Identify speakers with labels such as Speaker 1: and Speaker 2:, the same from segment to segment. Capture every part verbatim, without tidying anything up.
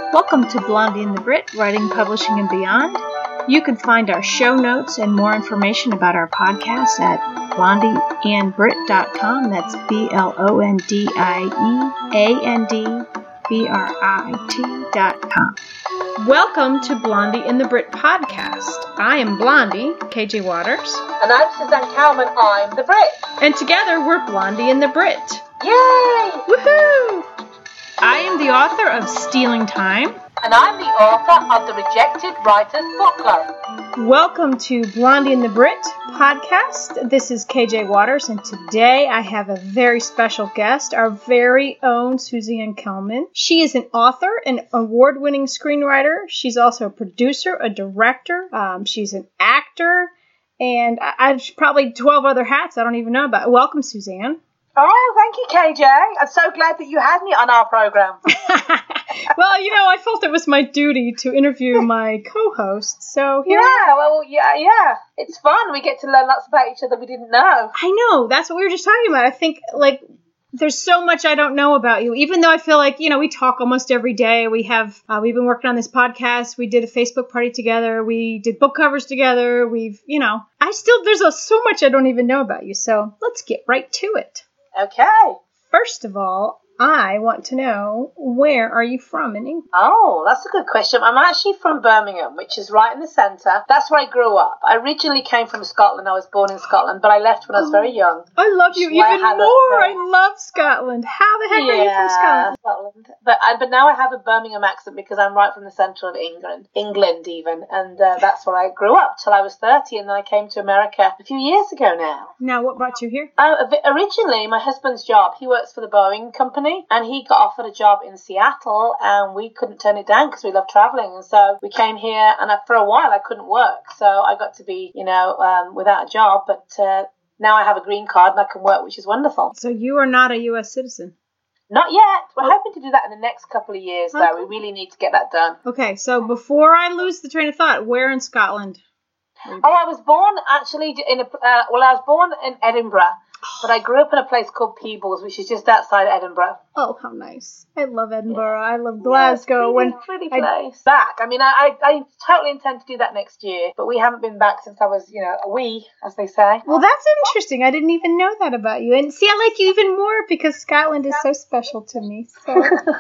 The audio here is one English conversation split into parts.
Speaker 1: Welcome to Blondie and the Brit, Writing, Publishing, and Beyond. You can find our show notes and more information about our podcast at blondie and brit dot com. That's B L O N D I E A N D B R I T dot com. Welcome to Blondie and the Brit podcast. I am Blondie, K J Waters.
Speaker 2: And I'm Suzanne Cowman, I'm the Brit.
Speaker 1: And together we're Blondie and the Brit.
Speaker 2: Yay!
Speaker 1: Woohoo! I am the author of Stealing Time.
Speaker 2: And I'm the author of the Rejected Writers Book Club.
Speaker 1: Welcome to Blondie and the Brit podcast. This is K J Waters, and today I have a very special guest, our very own Suzanne Kelman. She is an author, an award-winning screenwriter. She's also a producer, a director. Um, she's an actor, and I, I probably twelve other hats I don't even know about. Welcome, Suzanne.
Speaker 2: Oh, thank you, K J. I'm so glad that you had me on our program.
Speaker 1: Well, you know, I felt it was my duty to interview my co-host, so here.
Speaker 2: Yeah, well, yeah, yeah. It's fun. We get to learn lots about each other we didn't know.
Speaker 1: I know. That's what we were just talking about. I think, like, there's so much I don't know about you, even though I feel like, you know, we talk almost every day. We have, uh, we've been working on this podcast. We did a Facebook party together. We did book covers together. We've, you know, I still, there's a, so much I don't even know about you. So let's get right to it.
Speaker 2: Okay.
Speaker 1: First of all, I want to know, where are you from in England?
Speaker 2: Oh, that's a good question. I'm actually from Birmingham, which is right in the centre. That's where I grew up. I originally came from Scotland. I was born in Scotland, but I left when I was very young.
Speaker 1: I love you even
Speaker 2: I
Speaker 1: more.
Speaker 2: A,
Speaker 1: I love Scotland. How the heck
Speaker 2: yeah,
Speaker 1: are you from Scotland?
Speaker 2: Scotland. But, I, but now I have a Birmingham accent because I'm right from the centre of England, England even, and uh, that's where I grew up till I was thirty, and then I came to America a few years ago now.
Speaker 1: Now, what brought you here?
Speaker 2: Uh, originally, my husband's job, he works for the Boeing company, and he got offered a job in Seattle, and we couldn't turn it down because we love traveling, and so we came here, and I, for a while I couldn't work, so I got to be, you know, um, without a job, but uh, now I have a green card and I can work, which is wonderful.
Speaker 1: So you are not a U S citizen?
Speaker 2: Not yet. We're oh. hoping to do that in the next couple of years, though.
Speaker 1: Okay.
Speaker 2: We really need to get that done.
Speaker 1: Okay, so before I lose the train of thought, where in Scotland?
Speaker 2: Oh, I was born actually in a, uh, well, I was born in Edinburgh, but I grew up in a place called Peebles, which is just outside Edinburgh.
Speaker 1: Oh, how nice. I love Edinburgh. Yeah. I love Glasgow.
Speaker 2: Yeah, it's a pretty, pretty place. I, back. I mean, I, I I totally intend to do that next year, but we haven't been back since I was, you know, a wee, as they say.
Speaker 1: Well, that's interesting. I didn't even know that about you. And see, I like you even more because Scotland is so special to me. So,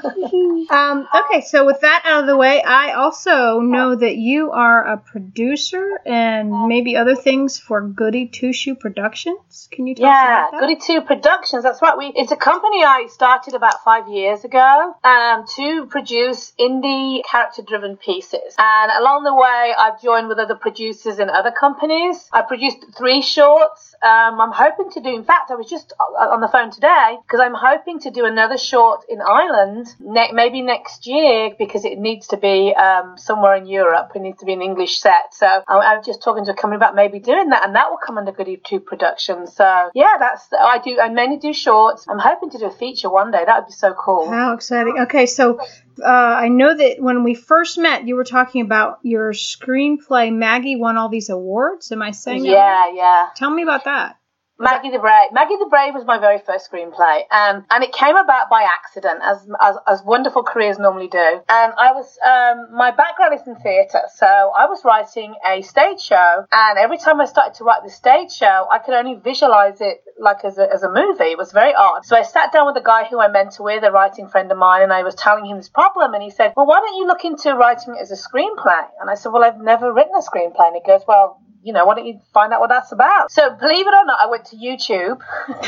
Speaker 1: um, okay, so with that out of the way, I also know that you are a producer and maybe other things for Goody Two Shoe Productions. Can you tell
Speaker 2: yeah,
Speaker 1: us about that?
Speaker 2: Yeah, Goody Two Productions. That's right. We It's a company I started about five years ago um, to produce indie character-driven pieces. And along the way, I've joined with other producers in other companies. I produced three shorts. Um, I'm hoping to do, in fact, I was just on the phone today because I'm hoping to do another short in Ireland ne- maybe next year because it needs to be um, somewhere in Europe. It needs to be an English set. So I'm, I'm just talking to a company about maybe doing that, and that will come under Goody Two Productions. So yeah, that's I do. I mainly do shorts. I'm hoping to do a feature one day. That would be so cool.
Speaker 1: How exciting. Okay, so uh, I know that when we first met, you were talking about your screenplay. Maggie won all these awards. Am I saying that?
Speaker 2: Yeah, yeah.
Speaker 1: Tell me about that.
Speaker 2: Maggie the Brave. Maggie the Brave was my very first screenplay, um, and it came about by accident, as, as as wonderful careers normally do. And I was, um, my background is in theatre, so I was writing a stage show, and every time I started to write the stage show, I could only visualise it like as a, as a movie. It was very odd. So I sat down with a guy who I mentor with, a writing friend of mine, and I was telling him this problem, and he said, well, why don't you look into writing it as a screenplay? And I said, well, I've never written a screenplay. And he goes, well, you know, why don't you find out what that's about? So, believe it or not, I went to YouTube,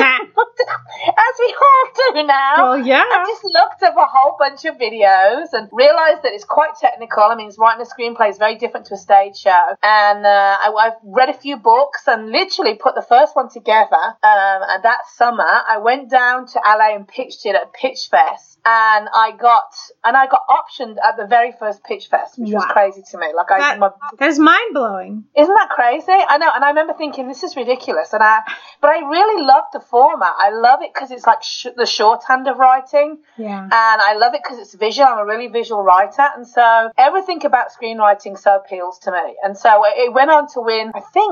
Speaker 2: as we all do now.
Speaker 1: Well, yeah.
Speaker 2: I just looked up a whole bunch of videos and realised that it's quite technical. I mean, it's writing a screenplay is very different to a stage show. And uh, I, I've read a few books and literally put the first one together. Um, and that summer, I went down to L A and pitched it at Pitch Fest. And I got and I got optioned at the very first Pitch Fest, which wow. was crazy to me. Like I,
Speaker 1: that,
Speaker 2: my,
Speaker 1: that is mind blowing.
Speaker 2: Isn't that crazy? I know, and I remember thinking this is ridiculous. And I, but I really love the format. I love it because it's like sh- the shorthand of writing.
Speaker 1: Yeah.
Speaker 2: And I love it because it's visual. I'm a really visual writer, and so everything about screenwriting so appeals to me. And so it went on to win, I think,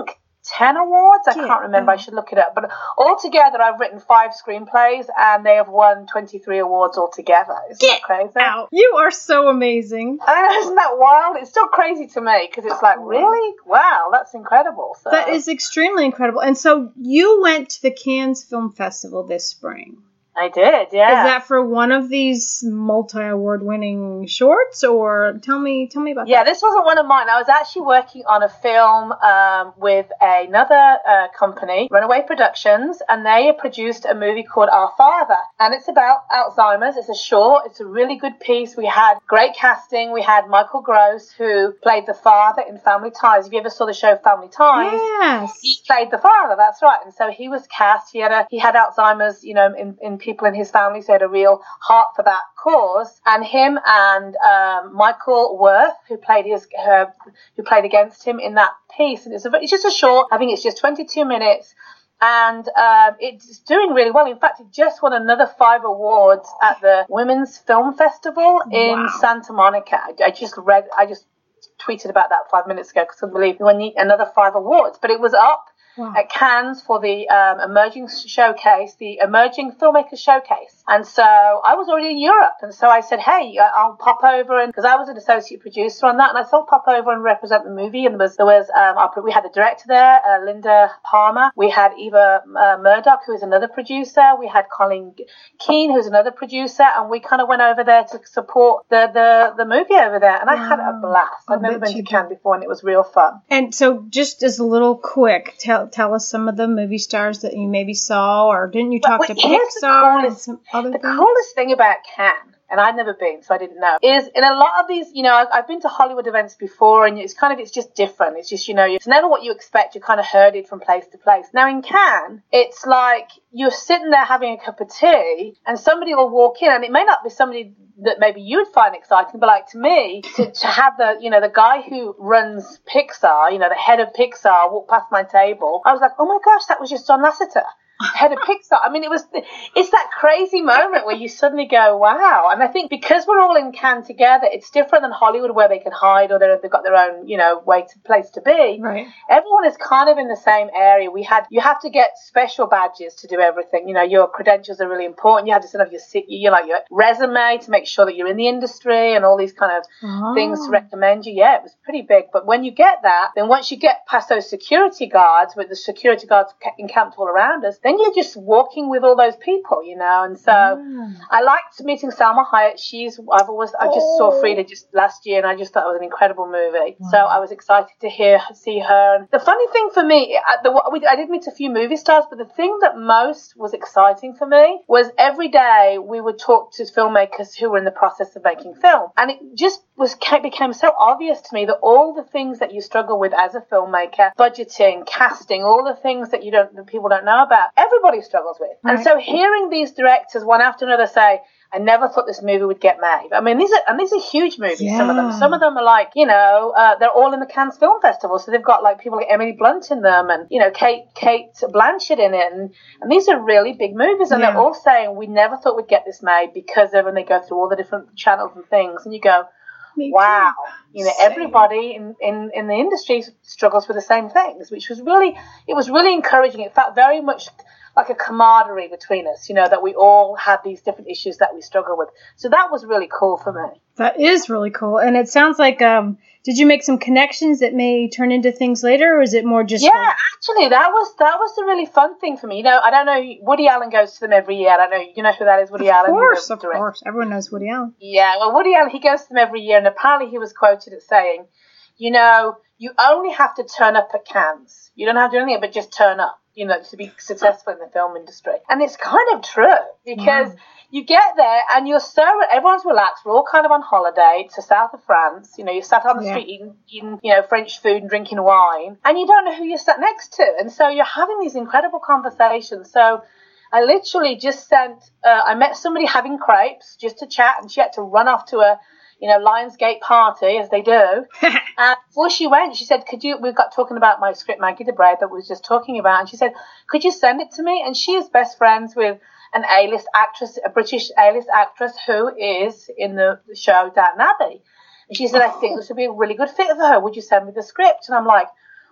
Speaker 2: ten awards. I
Speaker 1: yeah.
Speaker 2: can't remember. I should look it up. But altogether, I've written five screenplays, and they have won twenty-three awards altogether. Isn't
Speaker 1: Get
Speaker 2: that crazy?
Speaker 1: Out. You are so amazing.
Speaker 2: I know, isn't that wild? It's still crazy to me because it's like, really? Wow, that's incredible. So.
Speaker 1: That is extremely incredible. And so you went to the Cannes Film Festival this spring.
Speaker 2: I did, yeah.
Speaker 1: Is that for one of these multi-award winning shorts, or tell me tell me about
Speaker 2: yeah,
Speaker 1: that?
Speaker 2: Yeah, this wasn't one of mine. I was actually working on a film um, with another uh, company, Runaway Productions, and they produced a movie called Our Father, and it's about Alzheimer's. It's a short. It's a really good piece. We had great casting. We had Michael Gross, who played the father in Family Ties. If you ever saw the show Family Ties,
Speaker 1: yes,
Speaker 2: he played the father. That's right. And so he was cast. He had a he had Alzheimer's, you know, in in people in his family, so he had a real heart for that cause. And him and um, Michael Worth, who played his uh, who played against him in that piece, and it's a, it's just a short. I think it's just twenty-two minutes. And um, it's doing really well. In fact, it just won another five awards at the Women's Film Festival in
Speaker 1: wow.
Speaker 2: Santa Monica. I, I just read, I just tweeted about that five minutes ago because I couldn't believe we won another five awards. But it was up wow. at Cannes for the um, Emerging Showcase, the Emerging Filmmakers Showcase. And so I was already in Europe. And so I said, hey, I'll pop over. And because I was an associate producer on that. And I said, I'll pop over and represent the movie. And there was, there was um, our, we had a director there, uh, Linda Palmer. We had Eva uh, Murdoch, who is another producer. We had Colin Keane, who's another producer. And we kind of went over there to support the, the, the movie over there. And I wow. had a blast. I've never been to Cannes before, and it was real fun.
Speaker 1: And so just as a little quick, tell tell us some of the movie stars that you maybe saw, or didn't you talk
Speaker 2: well,
Speaker 1: to Pixar and some other
Speaker 2: The
Speaker 1: things?
Speaker 2: coolest thing about Cannes, and I'd never been, so I didn't know, is in a lot of these, you know, I've, I've been to Hollywood events before, and it's kind of, it's just different. It's just, you know, it's never what you expect. You're kind of herded from place to place. Now in Cannes, it's like you're sitting there having a cup of tea, and somebody will walk in, and it may not be somebody that maybe you would find exciting, but like to me, to, to have the, you know, the guy who runs Pixar, you know, the head of Pixar walk past my table, I was like, oh my gosh, that was just John Lasseter, head of Pixar. I mean, it was, it's that crazy moment where you suddenly go, wow. And I think because we're all in Cannes together, it's different than Hollywood where they can hide or they've got their own, you know, way to place to be.
Speaker 1: Right.
Speaker 2: Everyone is kind of in the same area. We had, you have to get special badges to do everything. You know, your credentials are really important. You have to send off your, you know, your resume to make sure that you're in the industry and all these kind of oh. things to recommend you. Yeah, it was pretty big. But when you get that, then once you get past those security guards, with the security guards encamped all around us, then you're just walking with all those people, you know. And so mm. I liked meeting Salma Hayek. She's, I've always, I just oh. saw Frida just last year, and I just thought it was an incredible movie. Wow. So I was excited to hear, see her. And the funny thing for me, the, we, I did meet a few movie stars, but the thing that most was exciting for me was every day we would talk to filmmakers who were in the process of making film. And it just was became so obvious to me that all the things that you struggle with as a filmmaker, budgeting, casting, all the things that you don't, that people don't know about, everybody struggles with. Right. And so hearing these directors one after another say, I never thought this movie would get made. I mean, these are, and these are huge movies, yeah. some of them. Some of them are like, you know, uh, they're all in the Cannes Film Festival, so they've got like people like Emily Blunt in them and, you know, Kate Kate Blanchett in it. And, and these are really big movies, and yeah. they're all saying, we never thought we'd get this made because of when they go through all the different channels and things. And you go, Me wow, too. you know, same. everybody in, in, in the industry struggles with the same things, which was really, it was really encouraging. It felt very much like a camaraderie between us, you know, that we all had these different issues that we struggle with. So that was really cool for me.
Speaker 1: That is really cool. And it sounds like, um, did you make some connections that may turn into things later, or is it more just...
Speaker 2: Yeah,
Speaker 1: like...
Speaker 2: actually, that was that was the really fun thing for me. You know, I don't know, Woody Allen goes to them every year. I don't know, you know who that is, Woody
Speaker 1: of
Speaker 2: Allen?
Speaker 1: Of course, of direct. course. Everyone knows Woody Allen.
Speaker 2: Yeah, well, Woody Allen, he goes to them every year, and apparently he was quoted as saying, you know, you only have to turn up at Cannes. You don't have to do anything but just turn up, you know, to be successful in the film industry. And it's kind of true, because wow. you get there and you're so, everyone's relaxed. We're all kind of on holiday to south of France. You know, you're sat on the yeah. street eating, eating, you know, French food and drinking wine, and you don't know who you're sat next to. And so you're having these incredible conversations. So I literally just sent, uh, I met somebody having crepes just to chat, and she had to run off to a, you know, Lionsgate party, as they do. And before she went, she said, could you, we got talking about my script, Maggie the Brave, that we was just talking about, and she said, could you send it to me? And she is best friends with an A-list actress, a British A-list actress who is in the show Downton Abbey. And she said, I think this would be a really good fit for her. Would you send me the script? And I'm like,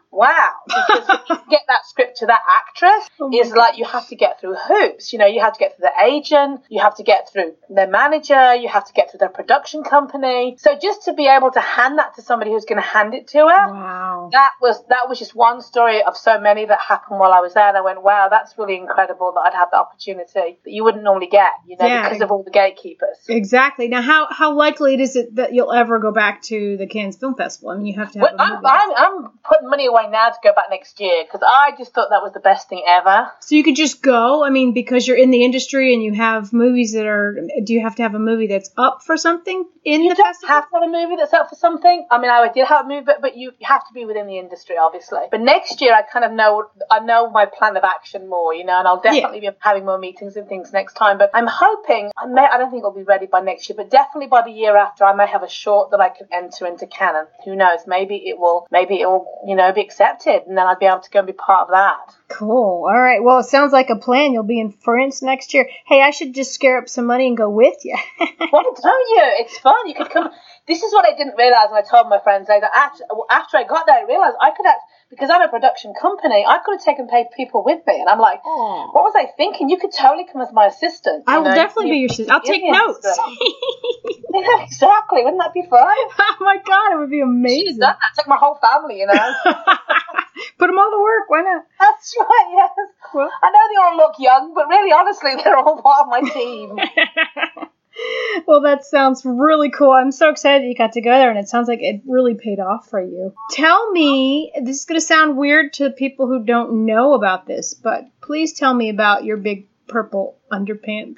Speaker 2: wow, because to get that script to that actress
Speaker 1: oh
Speaker 2: is like you have to get through hoops. You know, you have to get through the agent, you have to get through their manager, you have to get through their production company. So just to be able to hand that to somebody who's going to hand it to her,
Speaker 1: wow.
Speaker 2: that was that was just one story of so many that happened while I was there. And I went, wow, that's really incredible that I'd have the opportunity that you wouldn't normally get, you know,
Speaker 1: yeah.
Speaker 2: because of all the gatekeepers.
Speaker 1: Exactly. Now, how how likely is it that you'll ever go back to the Cannes Film Festival? I mean, you have to have
Speaker 2: well,
Speaker 1: a
Speaker 2: I'm,
Speaker 1: movie.
Speaker 2: I'm, I'm putting money away now to go back next year because I just thought that was the best thing ever.
Speaker 1: So you could just go, I mean, because you're in the industry and you have movies that are, do you have to have a movie that's up for something in
Speaker 2: you
Speaker 1: the
Speaker 2: don't
Speaker 1: festival?
Speaker 2: have to have a movie that's up for something. I mean, I did have a movie, but, but you have to be within the industry, obviously. But next year, I kind of know, I know my plan of action more, you know, and I'll definitely yeah. be having more meetings and things next time. But I'm hoping, I may, I don't think it'll be ready by next year, but definitely by the year after, I may have a short that I can enter into Canon. Who knows? Maybe it will, maybe it will, you know, be accepted, and then I'll be able to go and be part of that.
Speaker 1: Cool. All right. Well, it sounds like a plan. You'll be in France next year. Hey, I should just scare up some money and go with you.
Speaker 2: Why don't you? It's fun. You could come. This is what I didn't realise, and I told my friends later. After, after I got there, I realised I could act, because I'm a production company, I could have taken paid people with me. And I'm like, oh. what was I thinking? You could totally come as my assistant.
Speaker 1: I will
Speaker 2: know?
Speaker 1: definitely
Speaker 2: you,
Speaker 1: be your assistant. I'll take notes.
Speaker 2: Yeah, exactly. Wouldn't that be fun?
Speaker 1: Oh, my God. It would be amazing.
Speaker 2: Done that. Took my whole family, you know.
Speaker 1: Put them all to work. Why not?
Speaker 2: That's right, yes. Well, I know they all look young, but really, honestly, they're all part of my team.
Speaker 1: Well, that sounds really cool. I'm so excited that you got to go there, and it sounds like it really paid off for you. Tell me, this is going to sound weird to people who don't know about this, but please tell me about your big purple underpants.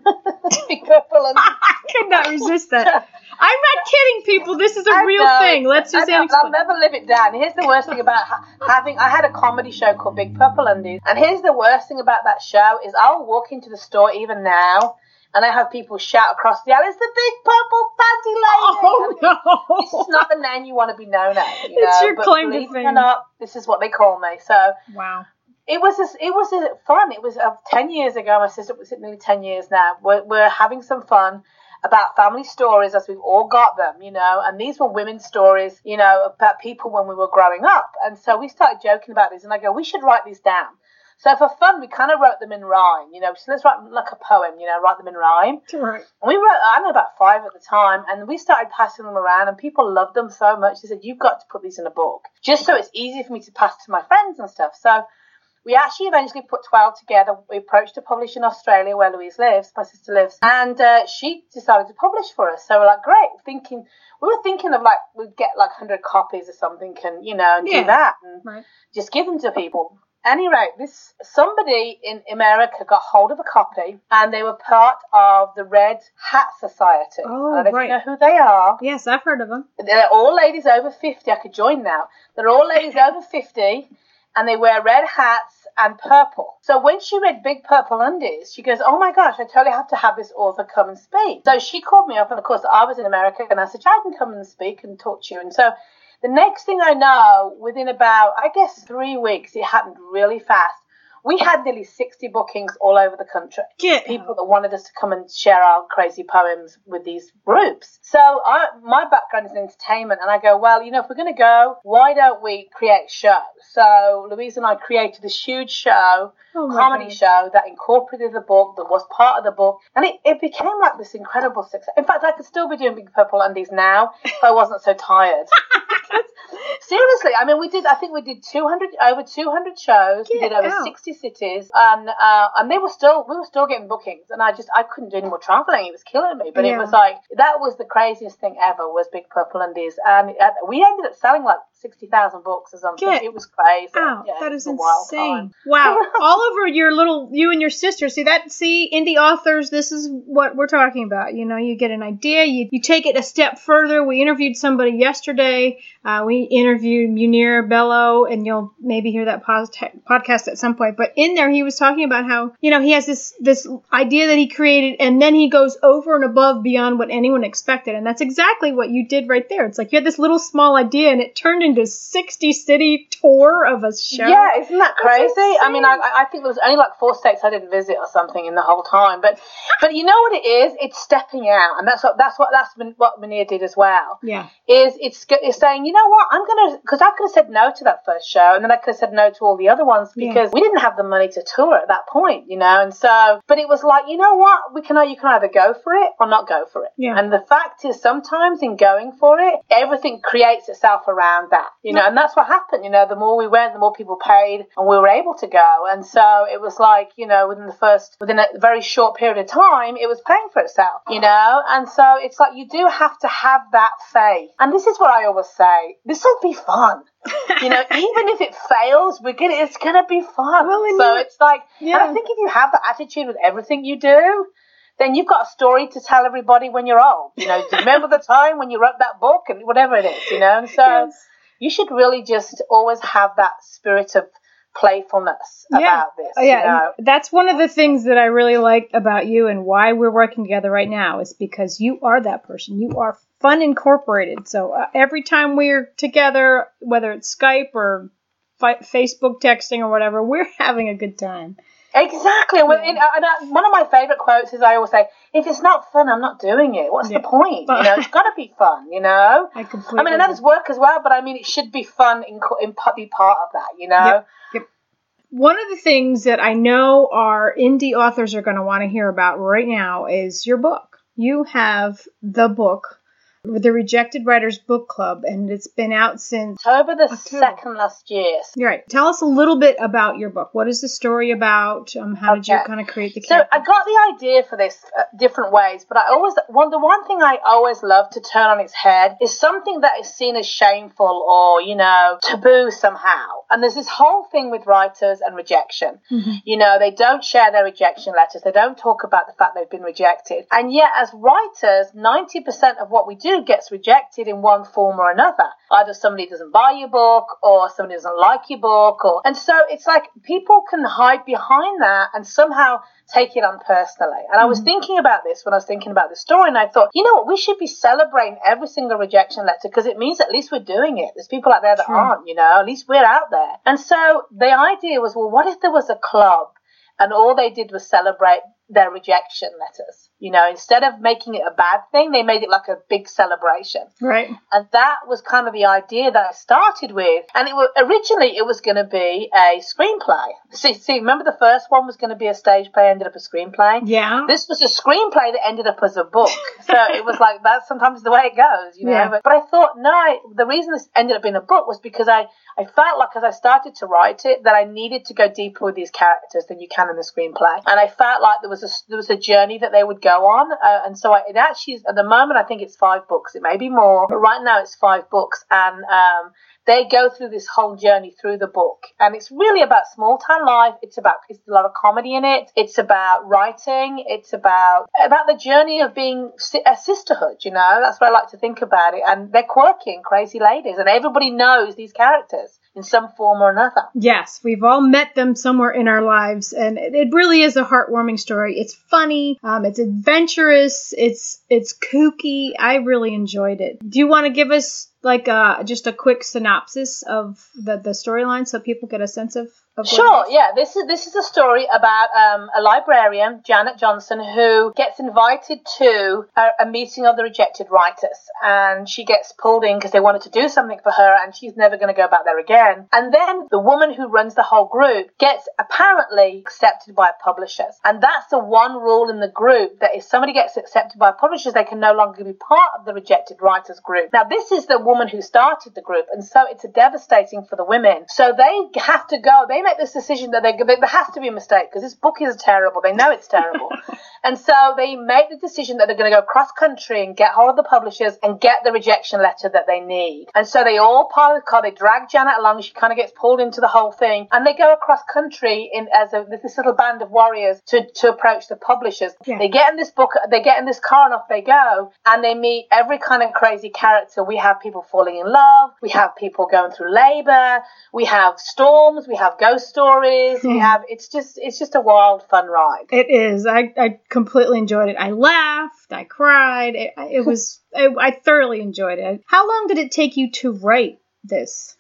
Speaker 2: Big purple underpants.
Speaker 1: I could not resist that. I'm not kidding, people. This is a
Speaker 2: I
Speaker 1: real
Speaker 2: know.
Speaker 1: thing. Let's just
Speaker 2: I know,
Speaker 1: explain.
Speaker 2: I'll never live it down. Here's the worst thing about ha- having... I had a comedy show called Big Purple Undies, and here's the worst thing about that show is I'll walk into the store even now, and I have people shout across the aisle, it's the Big Purple Panty Lady.
Speaker 1: Oh, no.
Speaker 2: This is not the name you want to be known as. You
Speaker 1: It's
Speaker 2: know,
Speaker 1: your
Speaker 2: but
Speaker 1: claim to
Speaker 2: believe
Speaker 1: fame.
Speaker 2: it or not, this is what they call me. So
Speaker 1: wow.
Speaker 2: It was a, it was a fun. It was uh, ten years ago. My sister was nearly ten years now. We're, we're having some fun about family stories as we've all got them, you know, and these were women's stories, you know, about people when we were growing up. And so we started joking about this, and I go, we should write these down. So for fun, we kind of wrote them in rhyme, you know, so let's write like a poem, you know, write them in rhyme.
Speaker 1: Right.
Speaker 2: And we wrote, I know about five at the time, and we started passing them around, and people loved them so much. They said, you've got to put these in a book, just so it's easy for me to pass to my friends and stuff. So we actually eventually put twelve together. We approached a publisher in Australia where Louise lives, my sister lives, and uh, she decided to publish for us. So we're like, great, thinking, we were thinking of like, we'd get like one hundred copies or something, and, you know, and
Speaker 1: yeah.
Speaker 2: do that, and
Speaker 1: right.
Speaker 2: just give them to people. Anyway, this somebody in America got hold of a copy, and they were part of the Red Hat Society.
Speaker 1: Oh,
Speaker 2: I don't know
Speaker 1: right.
Speaker 2: if you know who they are.
Speaker 1: Yes, I've heard of them.
Speaker 2: They're all ladies over fifty. I could join now. They're all ladies over fifty, and they wear red hats and purple. So when she read Big Purple Undies, she goes, oh my gosh, I totally have to have this author come and speak. So she called me up, and of course I was in America, and I said, I can come and speak and talk to you. And so the next thing I know, within about, I guess, three weeks, it happened really fast. We had nearly sixty bookings all over the country.
Speaker 1: Get
Speaker 2: People
Speaker 1: out.
Speaker 2: that wanted us to come and share our crazy poems with these groups. So I, my background is in entertainment, and I go, well, you know, if we're going to go, why don't we create a show? So Louise and I created this huge show,
Speaker 1: Oh my
Speaker 2: comedy
Speaker 1: God.
Speaker 2: show that incorporated the book, that was part of the book, and it, it became like this incredible success. In fact, I could still be doing Big Purple Undies now if I wasn't so tired. Seriously, I mean, we did. I think we did two hundred over two hundred shows.
Speaker 1: Get
Speaker 2: we did over
Speaker 1: out.
Speaker 2: sixty cities, and uh, and they were still we were still getting bookings, and I just I couldn't do any more traveling. It was killing me. But
Speaker 1: Yeah.
Speaker 2: it was like that was the craziest thing ever was Big Purple Undies, and uh, we ended up selling like sixty thousand books or something.
Speaker 1: Get
Speaker 2: It was crazy.
Speaker 1: Wow,
Speaker 2: Yeah,
Speaker 1: that
Speaker 2: it
Speaker 1: is
Speaker 2: was a wild
Speaker 1: insane.
Speaker 2: time.
Speaker 1: Wow. All over your little, you and your sister. See that, see, indie authors, this is what we're talking about. You know, you get an idea, you, you take it a step further. We interviewed somebody yesterday. Uh, we interviewed Munir Bello, and you'll maybe hear that pos- podcast at some point. But in there, he was talking about how, you know, he has this, this idea that he created, and then he goes over and above beyond what anyone expected. And that's exactly what you did right there. It's like you had this little small idea, and it turned into a sixty city tour of a show.
Speaker 2: Yeah, isn't that crazy?
Speaker 1: That's
Speaker 2: I mean, I, I think there was only like four states I didn't visit or something in the whole time. But, but you know what it is? It's stepping out, and that's what that's what that's what Munir did as well.
Speaker 1: Yeah.
Speaker 2: Is it's it's saying, you know what, I'm going to, because I could have said no to that first show, and then I could have said no to all the other ones because yeah. we didn't have the money to tour at that point, you know, and so, but it was like, you know what, we can, you can either go for it or not go for it.
Speaker 1: Yeah.
Speaker 2: And the fact is, sometimes in going for it, everything creates itself around that, you know, and that's what happened, you know, the more we went, the more people paid, and we were able to go. And so it was like, you know, within the first, within a very short period of time, it was paying for itself, you know, and so it's like, you do have to have that faith. And this is what I always say, this will be fun. You know, even if it fails, we're gonna, it's going to be fun. Well, so it's like, yeah. and I think if you have that attitude with everything you do, then you've got a story to tell everybody when you're old. You know, do you remember the time when you wrote that book and whatever it is, you know? And so yes. you should really just always have that spirit of playfulness
Speaker 1: yeah.
Speaker 2: about this.
Speaker 1: Yeah,
Speaker 2: you know?
Speaker 1: That's one of the things that I really like about you and why we're working together right now is because you are that person. You are fun incorporated. So uh, every time we're together, whether it's Skype or fi- Facebook texting or whatever, we're having a good time.
Speaker 2: Exactly. Yeah. And, and I, one of my favorite quotes is I always say, if it's not fun, I'm not doing it. What's yeah. the point? You know, it's got to be fun, you know?
Speaker 1: I completely
Speaker 2: I mean, I know there's work as well, but I mean, it should be fun and in, in, be part of that, you know?
Speaker 1: Yep. Yep. One of the things that I know our indie authors are going to want to hear about right now is your book. You have the book, the Rejected Writers Book Club, and it's been out since
Speaker 2: October the second last year.
Speaker 1: You're right. Tell us a little bit about your book. What is the story about? Um, how okay. did you kind of create the character?
Speaker 2: So I got the idea for this uh, different ways, but I always one the one thing I always love to turn on its head is something that is seen as shameful or, you know, taboo somehow. And there's this whole thing with writers and rejection. Mm-hmm. You know, they don't share their rejection letters. They don't talk about the fact they've been rejected. And yet, as writers, ninety percent of what we do gets rejected in one form or another. Either somebody doesn't buy your book or somebody doesn't like your book. Or, and so it's like people can hide behind that and somehow take it on personally. And I was mm-hmm. thinking about this when I was thinking about this story, and I thought, you know what, we should be celebrating every single rejection letter because it means at least we're doing it. There's people out there that True. aren't, you know, at least we're out there. And so the idea was, well, what if there was a club and all they did was celebrate their rejection letters? You know, instead of making it a bad thing, they made it like a big celebration.
Speaker 1: Right.
Speaker 2: And that was kind of the idea that I started with. And it was, originally it was going to be a screenplay. See, see, remember the first one was going to be a stage play, ended up a screenplay?
Speaker 1: Yeah.
Speaker 2: This was a screenplay that ended up as a book. So it was like, that's sometimes the way it goes, you know. Yeah. But, but I thought, no, I, the reason this ended up being a book was because I, I felt like as I started to write it that I needed to go deeper with these characters than you can in the screenplay. And I felt like there was a, there was a journey that they would go on, uh, and so I, it actually is, at the moment I think it's five books. It may be more, but right now it's five books, and um, they go through this whole journey through the book, and it's really about small town life. It's about it's a lot of comedy in it. It's about writing. It's about about the journey of being a sisterhood. You know, that's what I like to think about it. And they're quirky and crazy ladies, and everybody knows these characters in some form or another.
Speaker 1: Yes, we've all met them somewhere in our lives, and it, it really is a heartwarming story. It's funny, um, it's adventurous, it's it's kooky. I really enjoyed it. Do you want to give us like uh, just a quick synopsis of the, the storyline so people get a sense of? of
Speaker 2: Sure, yeah. This is this is a story about um, a librarian, Janet Johnson, who gets invited to a, a meeting of the rejected writers, and she gets pulled in because they wanted to do something for her, and she's never going to go back there again. And then the woman who runs the whole group gets apparently accepted by publishers, and that's the one rule in the group, that if somebody gets accepted by publishers, they can no longer be part of the rejected writers group. Now, this is the woman who started the group, and so it's devastating for the women. So they have to go. They make this decision that they, they, there has to be a mistake because this book is terrible. They know it's terrible. And so they make the decision that they're going to go cross country and get hold of the publishers and get the rejection letter that they need. And so they all pile in the car. They drag Janet along. She kind of gets pulled into the whole thing. And they go across country in as a, this little band of warriors to, to approach the publishers. Yeah. They get in this book, they get in this car and off they go. And they meet every kind of crazy character. We have people falling in love. We have people going through labor. We have storms. We have ghost stories. We have, it's just, it's just a wild, fun ride.
Speaker 1: It is. I, I completely enjoyed it. I laughed. I cried. It, it was, I, I thoroughly enjoyed it. How long did it take you to write this?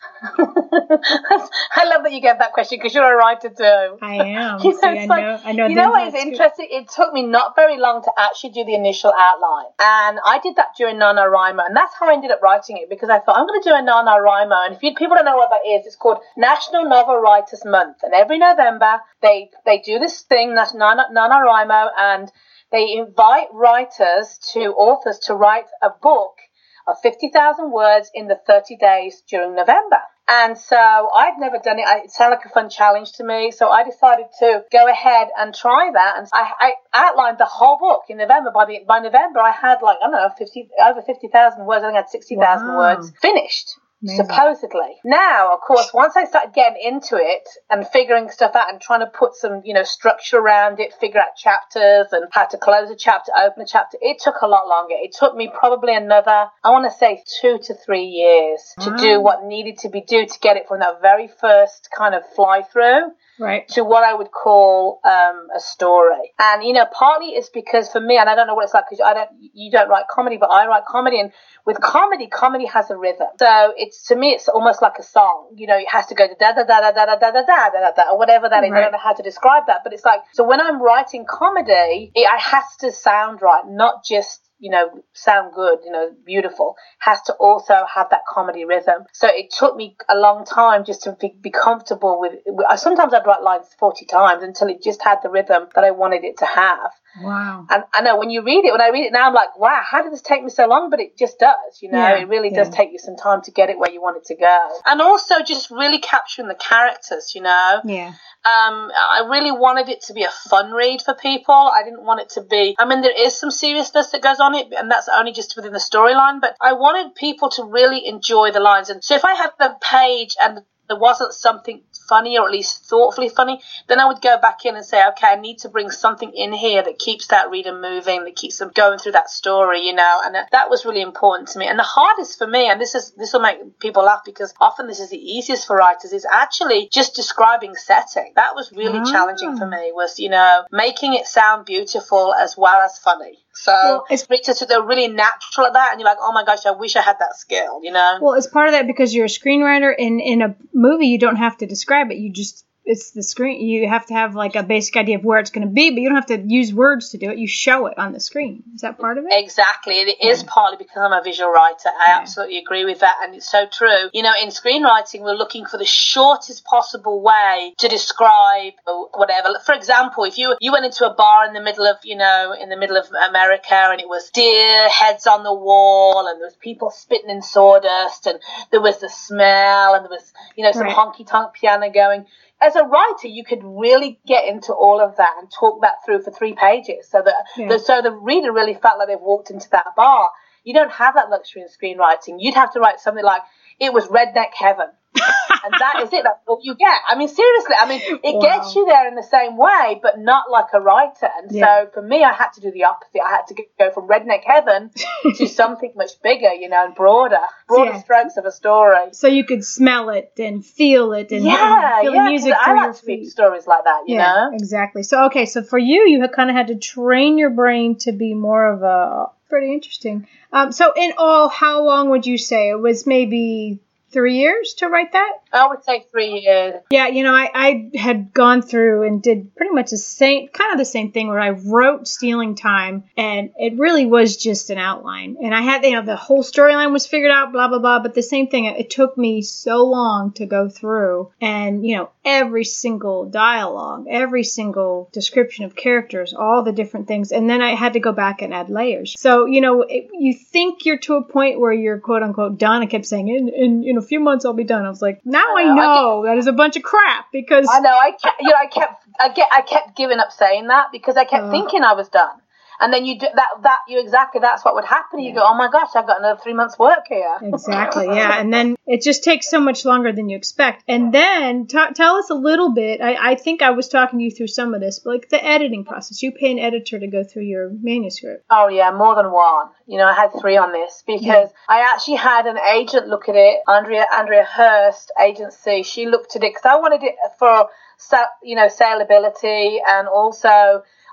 Speaker 2: I love that you gave that question because you're a writer too.
Speaker 1: I am.
Speaker 2: You know,
Speaker 1: See, I
Speaker 2: like,
Speaker 1: know. I know.
Speaker 2: You know what is interesting? It took me not very long to actually do the initial outline, and I did that during NaNoWriMo, and that's how I ended up writing it because I thought I'm going to do a NaNoWriMo, and if you, people don't know what that is, it's called National Novel Writers Month, and every November they they do this thing that's NaNoWriMo, and they invite writers to authors to write a book of fifty thousand words in the thirty days during November. And so I'd never done it. It sounded like a fun challenge to me. So I decided to go ahead and try that. And I, I outlined the whole book in November. By the by November, I had like, I don't know, fifty over fifty thousand words. I think I had sixty thousand wow. words finished. Amazing. Supposedly. Now, of course, once I started getting into it and figuring stuff out and trying to put some, you know, structure around it, figure out chapters and how to close a chapter, open a chapter, it took a lot longer. It took me probably another, I want to say two to three years to wow. do what needed to be done to get it from that very first kind of fly through. Right. To what I would call um, a story. And, you know, partly it's because for me, and I don't know what it's like because I don't, you don't write comedy, but I write comedy. And with comedy, comedy has a rhythm. So it's, to me, it's almost like a song. You know, it has to go to da da da da da da da da da da da or whatever that is. Right. I don't know how to describe that. But it's like, so when I'm writing comedy, it, it has to sound right, not just, you know, sound good, you know, beautiful, has to also have that comedy rhythm. So it took me a long time just to be, be comfortable with, with, sometimes I'd write lines forty times until it just had the rhythm that I wanted it to have. Wow. And I know when you read it, when I read it now, I'm like, wow, how did this take me so long? But it just does, you know, yeah, it really yeah. does take you some time to get it where you want it to go. And also just really capturing the characters, you know. Yeah. Um, I really wanted it to be a fun read for people. I didn't want it to be, I mean, there is some seriousness that goes on it, and that's only just within the storyline, but I wanted people to really enjoy the lines. And so if I had the page and there wasn't something funny, or at least thoughtfully funny, then I would go back in and say, okay, I need to bring something in here that keeps that reader moving, that keeps them going through that story, you know, and that was really important to me. And the hardest for me, and this is this will make people laugh because often this is the easiest for writers, is actually just describing setting. That was really oh. challenging for me, was, you know, making it sound beautiful as well as funny. So well, it's writers, they're really natural at that, and you're like, oh my gosh, I wish I had that skill, you know? Well,
Speaker 1: it's part of that because you're a screenwriter, and in a movie, you don't have to describe it. You just, it's the screen. You have to have like a basic idea of where it's going to be, but you don't have to use words to do it. You show it on the screen. Is that part of it?
Speaker 2: Exactly. It is yeah. partly because I'm a visual writer. I yeah. absolutely agree with that, and it's so true. You know, in screenwriting, we're looking for the shortest possible way to describe whatever. For example, if you you went into a bar in the middle of, you know, in the middle of America, and it was deer heads on the wall, and there was people spitting in sawdust, and there was the smell, and there was, you know, some right. honky-tonk piano going. As a writer, you could really get into all of that and talk that through for three pages, so that yeah. the, so the reader really felt like they've walked into that bar. You don't have that luxury in screenwriting. You'd have to write something like, it was redneck heaven. And that is it. That's all you get. I mean, seriously, I mean, it wow. gets you there in the same way, but not like a writer. And yeah. so for me, I had to do the opposite. I had to go from redneck heaven to something much bigger, you know, and broader, broader yeah. strokes of a story.
Speaker 1: So you could smell it and feel it and,
Speaker 2: yeah,
Speaker 1: and feel
Speaker 2: yeah,
Speaker 1: the music
Speaker 2: I
Speaker 1: through
Speaker 2: like
Speaker 1: your
Speaker 2: to
Speaker 1: feet.
Speaker 2: read stories like that, you
Speaker 1: yeah,
Speaker 2: know?
Speaker 1: Exactly. So, okay, so for you, you kind of had to train your brain to be more of a, pretty interesting. Um, so in all, how long would you say? It was maybe three years to write that?
Speaker 2: I would say three years.
Speaker 1: Yeah, you know, I, I had gone through and did pretty much the same, kind of the same thing where I wrote Stealing Time, and it really was just an outline. And I had, you know, the whole storyline was figured out, blah, blah, blah. But the same thing, it took me so long to go through and, you know, every single dialogue, every single description of characters, all the different things. And then I had to go back and add layers. So, you know, it, you think you're to a point where you're quote unquote done. I kept saying, in, in you know, a few months I'll be done. I was like, now I know, I know I that is a bunch of crap because
Speaker 2: I know I kept, you know I kept I get I kept giving up saying that because I kept uh, thinking I was done. And then you do that, that you exactly, that's what would happen. You yeah. go, oh my gosh, I've got another three months work here.
Speaker 1: Exactly, yeah. And then it just takes so much longer than you expect. And then t- tell us a little bit, I, I think I was talking you through some of this, but like the editing process. You pay an editor to go through your manuscript.
Speaker 2: Oh yeah, more than one. You know, I had three on this because yeah. I actually had an agent look at it, Andrea, Andrea Hurst agency. She looked at it because I wanted it for, you know, saleability, and also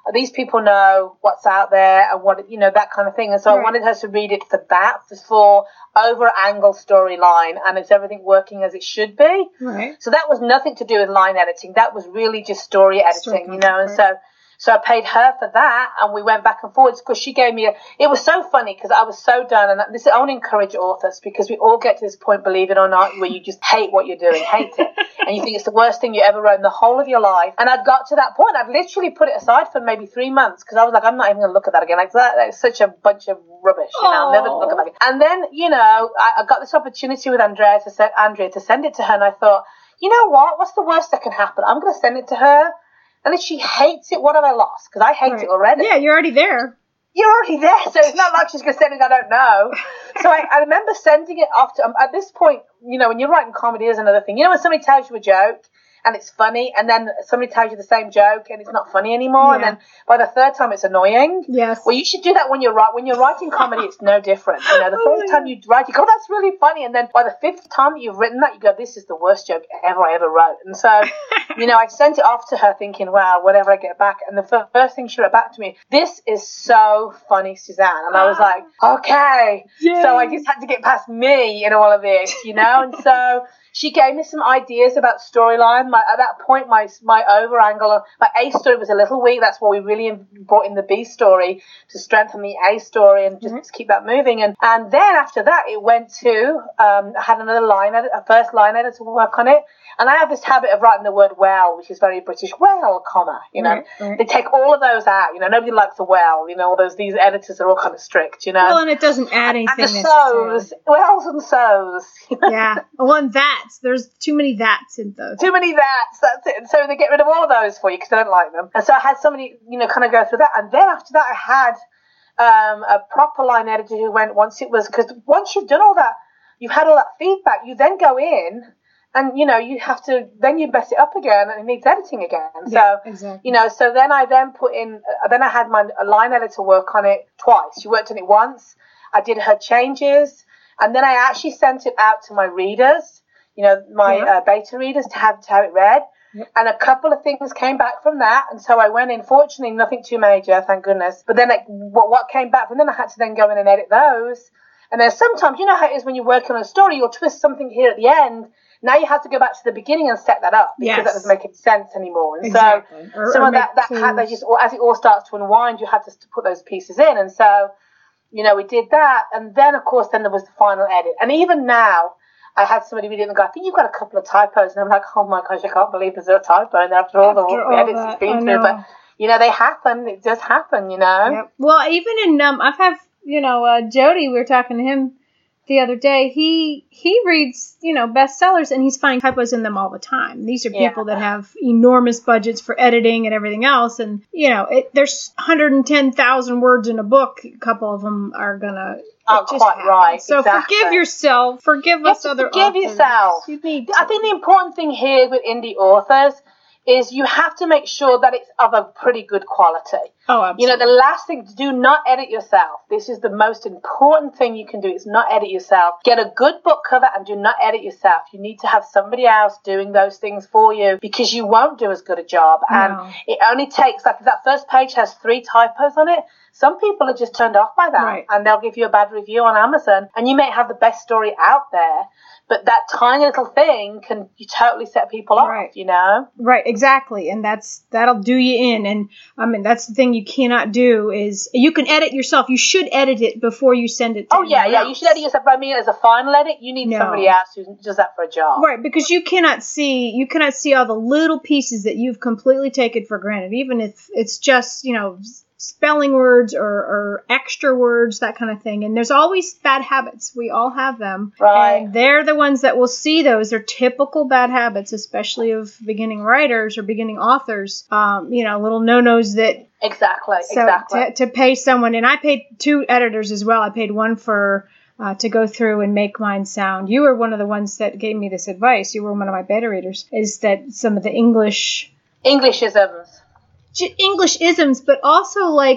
Speaker 2: these people know what's out there and what, you know, that kind of thing. And so
Speaker 1: right.
Speaker 2: I wanted her to read it for that, for over angle storyline, and it's everything working as it should be.
Speaker 1: Right.
Speaker 2: So that was nothing to do with line editing. That was really just story editing, story you know, and right. so. So I paid her for that, and we went back and forwards because she gave me a, it was so funny because I was so done, and this, I want to encourage authors because we all get to this point, believe it or not, where you just hate what you're doing, hate it, and you think it's the worst thing you ever wrote in the whole of your life. And I'd got to that point, I'd literally put it aside for maybe three months because I was like, I'm not even going to look at that again. Like that, that's such a bunch of rubbish, you know, I'll never look at that again. And then, you know, I, I got this opportunity with Andrea to send, Andrea to send it to her, and I thought, you know what, what's the worst that can happen? I'm going to send it to her. And if she hates it, what have I lost? Because I hate right. it already.
Speaker 1: Yeah, you're already there.
Speaker 2: You're already there, so it's not like she's going to send it I don't know. So I, I remember sending it off to, um, at this point, you know, when you're writing comedy is another thing. You know when somebody tells you a joke and it's funny, and then somebody tells you the same joke and it's not funny anymore, yeah. and then by the third time it's annoying?
Speaker 1: Yes.
Speaker 2: Well, you should do that when you're, when you're writing comedy. It's no different. You know, the first time you write, you go, oh, that's really funny, and then by the fifth time you've written that, you go, this is the worst joke ever I ever wrote. And so, you know, I sent it off to her thinking, well, whatever I get back. And the first thing she wrote back to me, this is so funny, Suzanne. And I was like, okay. Yay. So I just had to get past me in all of this, you know? And so she gave me some ideas about storyline. My, at that point, my my over angle, my A story was a little weak. That's what we really brought in the B story to strengthen the A story and just mm-hmm. keep that moving. And and then after that, it went to, um, I had another line, edit, a first line editor to work on it. And I have this habit of writing the word well, which is very British, well, comma, you know. Right, right. They take all of those out, you know. Nobody likes the well, you know. All those, these editors are all kind of strict, you know.
Speaker 1: Well, and it doesn't add anything.
Speaker 2: And the so's, wells and so's. You know?
Speaker 1: Yeah. Well, and that's, there's too many that's in those.
Speaker 2: Too many that's, that's it. And so they get rid of all of those for you because they don't like them. And so I had somebody, you know, kind of go through that. And then after that, I had um, a proper line editor who went, once it was, because once you've done all that, you've had all that feedback, you then go in and, you know, you have to, then you mess it up again and it needs editing again.
Speaker 1: Yeah,
Speaker 2: so,
Speaker 1: exactly.
Speaker 2: you know, so then I then put in, uh, then I had my a line editor work on it twice. She worked on it once. I did her changes. And then I actually sent it out to my readers, you know, my yeah. uh, beta readers to have, to have it read. Yep. And a couple of things came back from that. And so I went in, fortunately, nothing too major, thank goodness. But then like, what, what came back from then, I had to then go in and edit those. And then sometimes, you know how it is when you're working on a story, you'll twist something here at the end. Now you have to go back to the beginning and set that up because yes. that doesn't make any sense anymore. And
Speaker 1: exactly.
Speaker 2: so
Speaker 1: or,
Speaker 2: some
Speaker 1: or
Speaker 2: of that, that had, they just, as it all starts to unwind, you had to put those pieces in. And so, you know, we did that. And then, of course, then there was the final edit. And even now, I had somebody read it and go, I think you've got a couple of typos. And I'm like, oh my gosh, I can't believe there's a typo. And after all the
Speaker 1: all
Speaker 2: edits
Speaker 1: that,
Speaker 2: it's been
Speaker 1: I
Speaker 2: through.
Speaker 1: know.
Speaker 2: But, you know, they happen. It does happen, you know.
Speaker 1: Yep. Well, even in, um, I've had, you know, uh, Jody, we were talking to him the other day. He he reads, you know, bestsellers, and he's finding typos in them all the time. These are people yeah. that have enormous budgets for editing and everything else, and you know, it, there's one hundred ten thousand words in a book. A couple of them are gonna.
Speaker 2: Oh, quite happens. Right.
Speaker 1: So
Speaker 2: exactly.
Speaker 1: forgive yourself. Forgive
Speaker 2: you
Speaker 1: us,
Speaker 2: have
Speaker 1: other
Speaker 2: to forgive
Speaker 1: authors.
Speaker 2: yourself.
Speaker 1: You need to.
Speaker 2: I think the important thing here with indie authors is you have to make sure that it's of a pretty good quality.
Speaker 1: Oh, absolutely.
Speaker 2: You know, the last thing, do not edit yourself. This is the most important thing you can do, is not edit yourself. Get a good book cover and do not edit yourself. You need to have somebody else doing those things for you because you won't do as good a job.
Speaker 1: No.
Speaker 2: And it only takes, like if that first page has three typos on it, some people are just turned off by that.
Speaker 1: Right.
Speaker 2: And they'll give you a bad review on Amazon. And you may have the best story out there, but that tiny little thing can you totally set people off,
Speaker 1: right.
Speaker 2: you know?
Speaker 1: Right, exactly. And that's that'll do you in. And I mean, that's the thing you cannot do is you can edit yourself. You should edit it before you send it to
Speaker 2: Oh, yeah, yeah.
Speaker 1: else.
Speaker 2: You should edit yourself. But I mean, as a final edit, you need
Speaker 1: no.
Speaker 2: somebody else who does that for a job.
Speaker 1: Right, because you cannot see you cannot see all the little pieces that you've completely taken for granted, even if it's just, you know, spelling words or, or extra words, that kind of thing. And there's always bad habits. We all have them.
Speaker 2: Right.
Speaker 1: And they're the ones that will see those. They're typical bad habits, especially of beginning writers or beginning authors. Um, you know, little no-nos that...
Speaker 2: Exactly,
Speaker 1: so
Speaker 2: exactly.
Speaker 1: To, to pay someone, and I paid two editors as well. I paid one for... Uh, to go through and make mine sound. You were one of the ones that gave me this advice. You were one of my beta readers. Is that some of the English...
Speaker 2: Englishisms.
Speaker 1: English isms, but also like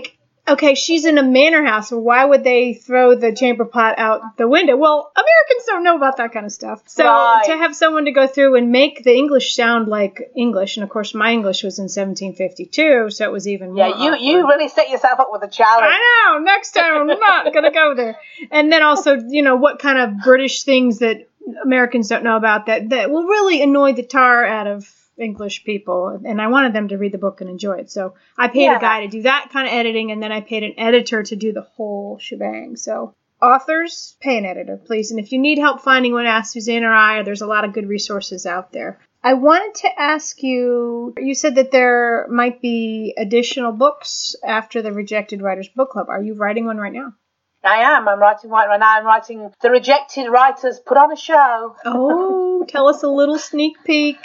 Speaker 1: okay, she's in a manor house, so why would they throw the chamber pot out the window? Well, Americans don't know about that kind of stuff. So
Speaker 2: Right.
Speaker 1: to have someone to go through and make the English sound like English, and of course my English was in seventeen fifty-two, so it was even more
Speaker 2: Yeah, you,
Speaker 1: awkward.
Speaker 2: you really set yourself up with a challenge.
Speaker 1: I know. Next time I'm not going to go there. And then also, you know, what kind of British things that Americans don't know about that, that will really annoy the tar out of English people. And I wanted them to read the book and enjoy it. So I paid
Speaker 2: Yeah.
Speaker 1: a guy to do that kind of editing, and then I paid an editor to do the whole shebang. So authors, pay an editor, please. And if you need help finding one, ask Suzanne or I. There's a lot of good resources out there. I wanted to ask you, you said that there might be additional books after the Rejected Writers Book Club. Are you writing one right now?
Speaker 2: I am. I'm writing right, right now. I'm writing The Rejected Writers Put on a Show.
Speaker 1: Oh, tell us a little sneak peek.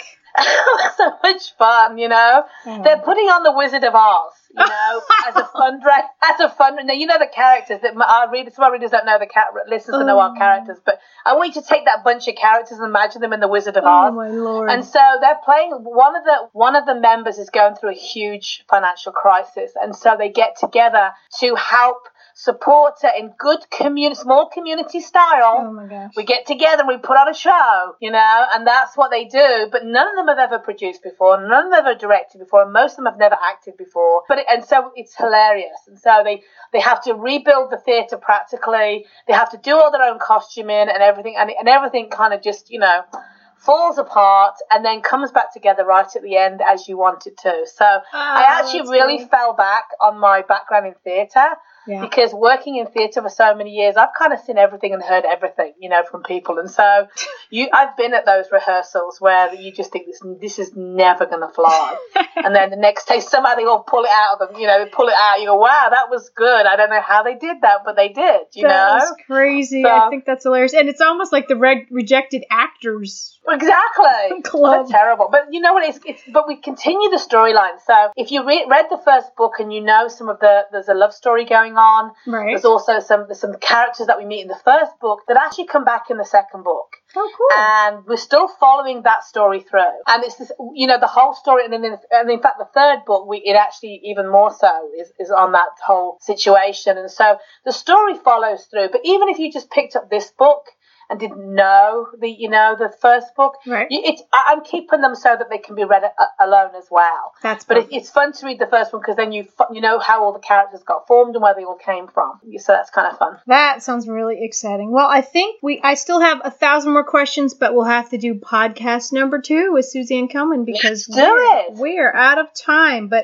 Speaker 2: So much fun, you know.
Speaker 1: Oh.
Speaker 2: They're putting on The Wizard of Oz, you know, as a fundraiser. As a fund, now you know the characters that our readers, some of our readers don't know the cat listeners don't know our
Speaker 1: Oh.
Speaker 2: characters, but I want you to take that bunch of characters and imagine them in The Wizard of
Speaker 1: Oh,
Speaker 2: Oz.
Speaker 1: my Lord.
Speaker 2: And so they're playing. One of the one of the members is going through a huge financial crisis, and so they get together to help support her in good community, small community style.
Speaker 1: Oh, my gosh.
Speaker 2: We get together and we put on a show, you know, and that's what they do. But none of them have ever produced before. None of them have ever directed before. And most of them have never acted before. But it, and so it's hilarious. And so they, they have to rebuild the theatre practically. They have to do all their own costuming and everything. And, and everything kind of just, you know, falls apart and then comes back together right at the end as you want it to. So I actually
Speaker 1: that's
Speaker 2: really
Speaker 1: cool.
Speaker 2: fell back on my background in theatre.
Speaker 1: Yeah.
Speaker 2: Because working in theatre for so many years, I've kind of seen everything and heard everything, you know, from people. And so you, I've been at those rehearsals where you just think this this is never going to fly. And then the next day, somehow they all pull it out of them, you know, they pull it out. You go, wow, that was good. I don't know how they did that, but they did, you
Speaker 1: That
Speaker 2: know.
Speaker 1: is crazy.
Speaker 2: So-
Speaker 1: I think that's hilarious. And it's almost like the re- rejected actors.
Speaker 2: Exactly.
Speaker 1: Club.
Speaker 2: They're terrible. But you know what? It's, it's but we continue the storyline. So if you re- read the first book and you know some of the, there's a love story going on.
Speaker 1: Right.
Speaker 2: There's also some there's some characters that we meet in the first book that actually come back in the second book.
Speaker 1: Oh, cool.
Speaker 2: And we're still following that story through. And it's this, you know, the whole story. And then, in, and in fact, the third book, we it actually even more so is, is on that whole situation. And so the story follows through. But even if you just picked up this book and didn't know the, you know, the first book,
Speaker 1: Right.
Speaker 2: you, it's, I- I'm keeping them so that they can be read a, alone as well.
Speaker 1: That's
Speaker 2: But it,
Speaker 1: perfect.
Speaker 2: it's fun to read the first one because then you fu- you know how all the characters got formed and where they all came from. So that's kind of fun.
Speaker 1: That sounds really exciting. Well, I think we I still have a thousand more questions, but we'll have to do podcast number two with Suzanne Kelman because
Speaker 2: Let's do
Speaker 1: we're,
Speaker 2: it.
Speaker 1: we're out of time. But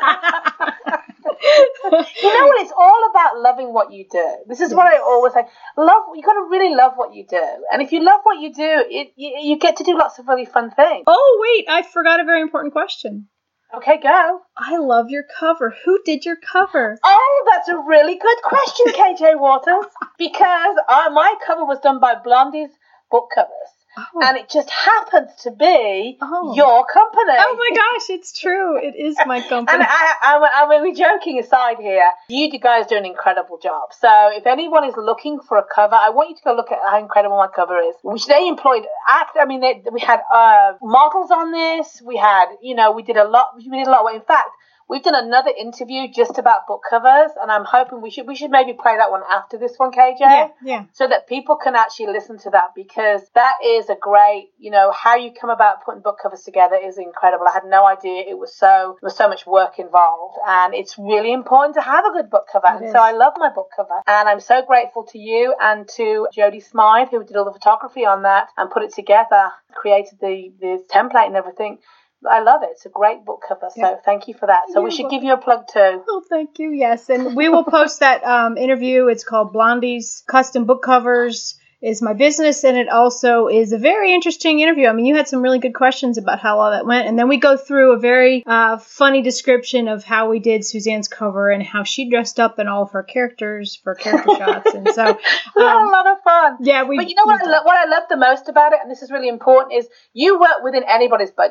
Speaker 2: You know what? It's all about loving what you do. This is what I always say. Love. You got to really love what you do, and if you love what you do, it you, you get to do lots of really fun things.
Speaker 1: oh wait, I forgot a very important question.
Speaker 2: Okay, go.
Speaker 1: I love your cover. Who did your cover?
Speaker 2: Oh, that's a really good question, K J Waters, because uh, my cover was done by Blondie's Book Covers.
Speaker 1: Oh.
Speaker 2: And it just happens to be
Speaker 1: Oh.
Speaker 2: your company.
Speaker 1: Oh my gosh, it's true. It is my company.
Speaker 2: And I, I, I mean, we're joking aside here. You guys do an incredible job. So if anyone is looking for a cover, I want you to go look at how incredible my cover is. Which they employed act. I mean, they, we had uh, models on this. We had, you know, we did a lot. We did a lot. In fact, we've done another interview just about book covers, and I'm hoping we should we should maybe play that one after this one, K J.
Speaker 1: yeah, yeah.
Speaker 2: So that people can actually listen to that, because that is a great, you know, how you come about putting book covers together is incredible. I had no idea it was so, there was so much work involved, and it's really important to have a good book cover.
Speaker 1: It
Speaker 2: and
Speaker 1: is.
Speaker 2: so I love my book cover, and I'm so grateful to you and to Jodie Smythe, who did all the photography on that and put it together, created the, the template and everything. I love it. It's a great book cover, so
Speaker 1: Yeah.
Speaker 2: thank you for that. So
Speaker 1: You're
Speaker 2: we should
Speaker 1: welcome.
Speaker 2: give you a plug too.
Speaker 1: Oh, thank you. Yes, and we will post that um, interview. It's called Blondie's Custom Book Covers is my business, and it also is a very interesting interview. I mean, you had some really good questions about how all that went, and then we go through a very uh, funny description of how we did Suzanne's cover and how she dressed up in all of her characters for character shots, and so
Speaker 2: We had a
Speaker 1: um,
Speaker 2: lot of fun.
Speaker 1: yeah, we.
Speaker 2: But you know what I,
Speaker 1: we-
Speaker 2: lo- what I love the most about it, and this is really important, is you work within anybody's budget.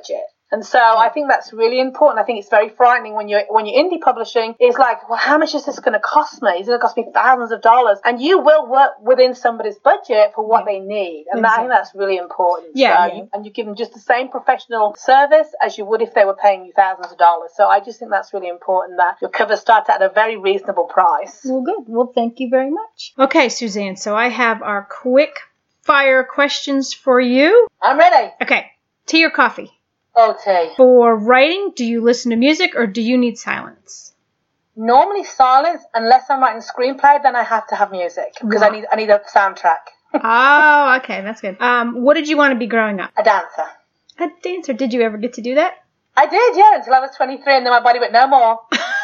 Speaker 2: And so I think that's really important. I think it's very frightening when you're when you're indie publishing. It's like, well, how much is this going to cost me? It's going to cost me thousands of dollars. And you will work within somebody's budget for what they need. And exactly. I think that's really important.
Speaker 1: Yeah,
Speaker 2: so
Speaker 1: yeah.
Speaker 2: You, and you give them just the same professional service as you would if they were paying you thousands of dollars. So I just think that's really important that your cover starts at a very reasonable price.
Speaker 1: Well, good. Well, thank you very much. Okay, Suzanne. So I have our quick fire questions for you.
Speaker 2: I'm ready.
Speaker 1: Okay. Tea or coffee?
Speaker 2: Oh, tea.
Speaker 1: For writing, do you listen to music or do you need silence?
Speaker 2: Normally silence, unless I'm writing a screenplay, then I have to have music because wow. I need I need a soundtrack.
Speaker 1: Oh, okay, that's good. Um, what did you want to be growing up?
Speaker 2: A dancer.
Speaker 1: A dancer. Did you ever get to do that?
Speaker 2: I did, yeah, until I was twenty-three, and then my body went, no more.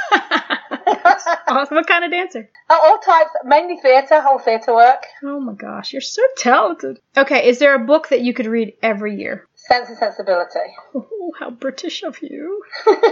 Speaker 1: Awesome. What kind of dancer?
Speaker 2: Oh, all types, mainly theatre, whole theatre work.
Speaker 1: Oh my gosh, you're so talented. Okay, is there a book that you could read every year?
Speaker 2: Sense and Sensibility.
Speaker 1: Oh, how British of you.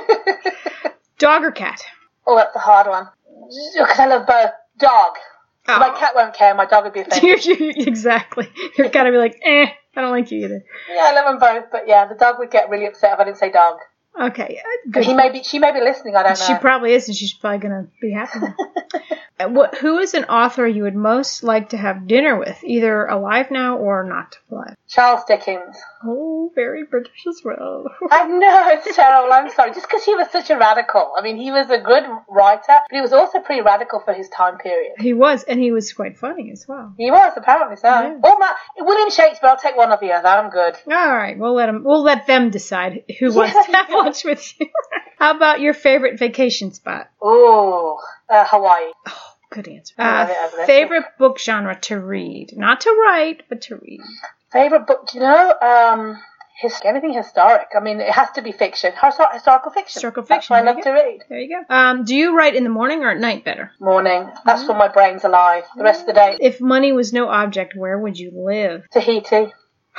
Speaker 1: Dog or cat?
Speaker 2: Oh, that's a hard one. Because I love both. Dog.
Speaker 1: Oh.
Speaker 2: My cat won't care, my dog would be offended.
Speaker 1: Exactly. You're gotta be like, eh, I don't like you either.
Speaker 2: Yeah, I love them both, but yeah, the dog would get really upset if I didn't say dog.
Speaker 1: Okay, good.
Speaker 2: He may be, she may be listening, I don't know.
Speaker 1: She probably is, and she's probably going to be happy. What, who is an author you would most like to have dinner with, either alive now or not alive?
Speaker 2: Charles Dickens.
Speaker 1: Oh, very British as well.
Speaker 2: I know, it's terrible, I'm sorry. Just because he was such a radical. I mean, he was a good writer, but he was also pretty radical for his time period.
Speaker 1: He was, and he was quite funny as well.
Speaker 2: He was, apparently so.
Speaker 1: Yeah.
Speaker 2: Oh, my, William Shakespeare, I'll take one or the other, I'm good.
Speaker 1: All right, we'll let them, we'll let them decide who wants to have lunch with you. How about your favorite vacation spot?
Speaker 2: Oh, uh, Hawaii.
Speaker 1: Oh, good answer. Uh, favorite book genre to read? Not to write, but to read.
Speaker 2: Favorite book, you know, um, his, anything historic. I mean, it has to be fiction. Histor- historical fiction.
Speaker 1: Historical fiction.
Speaker 2: That's what I love to read.
Speaker 1: There you go. Um, do you write in the morning or at night better?
Speaker 2: Morning. That's mm-hmm. when my brain's alive. The rest of the day.
Speaker 1: If money was no object, where would you live?
Speaker 2: Tahiti.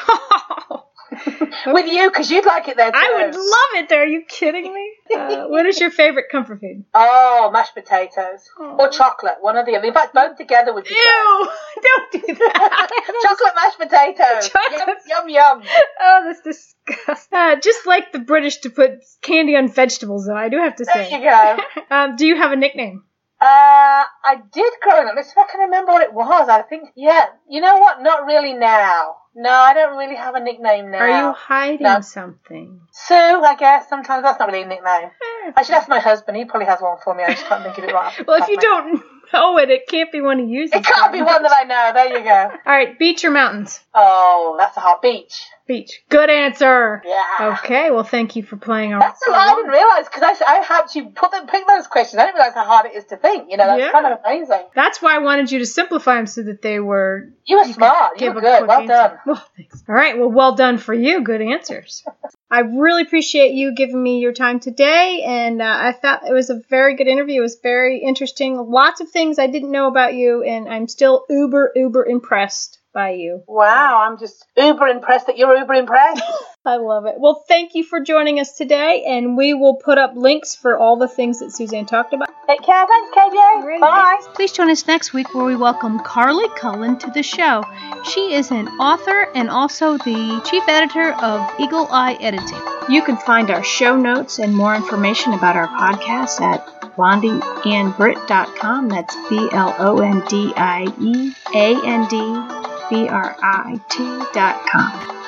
Speaker 2: With you, because you'd like it there too.
Speaker 1: I would love it there. Are you kidding me? Uh, what is your favorite comfort food?
Speaker 2: Oh, mashed potatoes.
Speaker 1: Oh.
Speaker 2: Or chocolate, one or the other. In fact, both together would be
Speaker 1: Ew! Great. Don't do that.
Speaker 2: Chocolate mashed potatoes.
Speaker 1: Chocolate.
Speaker 2: Yum, yum, yum.
Speaker 1: Oh, that's disgusting. Uh, just like the British to put candy on vegetables, though, I do have to say.
Speaker 2: There you go.
Speaker 1: um, do you have a nickname?
Speaker 2: Uh, I did growing up. Let's see if I can remember what it was. I think, yeah. You know what? Not really now. No, I don't really have a nickname now.
Speaker 1: Are you hiding no. something?
Speaker 2: Sue, I guess. Sometimes that's not really a nickname. Eh. I should ask my husband. He probably has one for me. I just can't think of it right.
Speaker 1: Well, if you don't know it, it can't be one he uses.
Speaker 2: It can't be one that I know. There you go.
Speaker 1: All right, beach or mountains?
Speaker 2: Oh, that's a hot beach.
Speaker 1: Beach. Good answer.
Speaker 2: Yeah.
Speaker 1: Okay, well, thank you for playing our...
Speaker 2: That's a lot. I didn't realise, because I, I had to put them, pick those questions. I didn't realise how hard it is to think. You know, that's yeah. kind of amazing.
Speaker 1: That's why I wanted you to simplify them so that they were...
Speaker 2: You were you smart. You were good. Well answer. done.
Speaker 1: Well, thanks. All right, well, well done for you. Good answers. I really appreciate you giving me your time today, and uh, I thought it was a very good interview. It was very interesting. Lots of things I didn't know about you, and I'm still uber, uber impressed by you.
Speaker 2: Wow, I'm just uber impressed that you're uber impressed.
Speaker 1: I love it. Well, thank you for joining us today, and we will put up links for all the things that Suzanne talked about.
Speaker 2: Take care. Thanks, K J. Bye.
Speaker 1: Please join us next week where we welcome Carly Cullen to the show. She is an author and also the chief editor of Eagle Eye Editing. You can find our show notes and more information about our podcast at blondie and brit dot com. That's B L O N D I E A N D B R I T dot com.